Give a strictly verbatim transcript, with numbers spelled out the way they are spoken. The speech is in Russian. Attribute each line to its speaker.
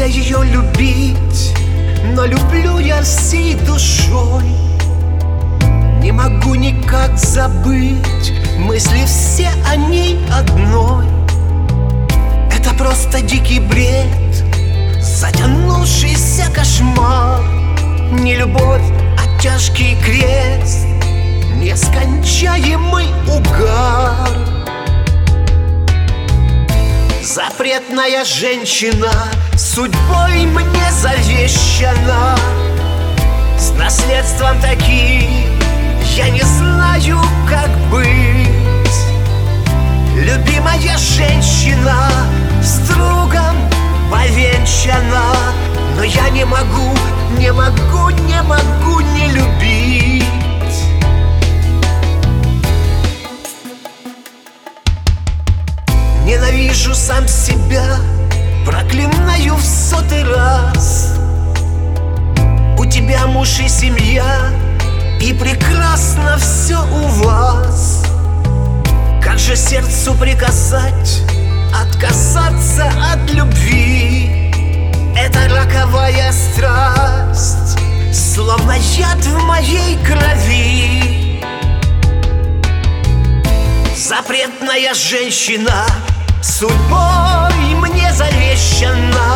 Speaker 1: нельзя ее любить, но люблю я всей душой. Не могу никак забыть мысли все о ней одной. Это просто дикий бред, затянувшийся кошмар. Не любовь, а тяжкий крест, нескончаемый угар. Запретная женщина судьбой мне завещана. С наследством таким я не знаю, как быть. Любимая женщина с другом повенчана, но я не могу, не могу, не могу не любить. Ненавижу сам себя, проклинаю в сотый раз. У тебя муж и семья, и прекрасно все у вас. Как же сердцу приказать отказаться от любви? Это роковая страсть, словно яд в моей крови. Запретная женщина судьбой мне завещана.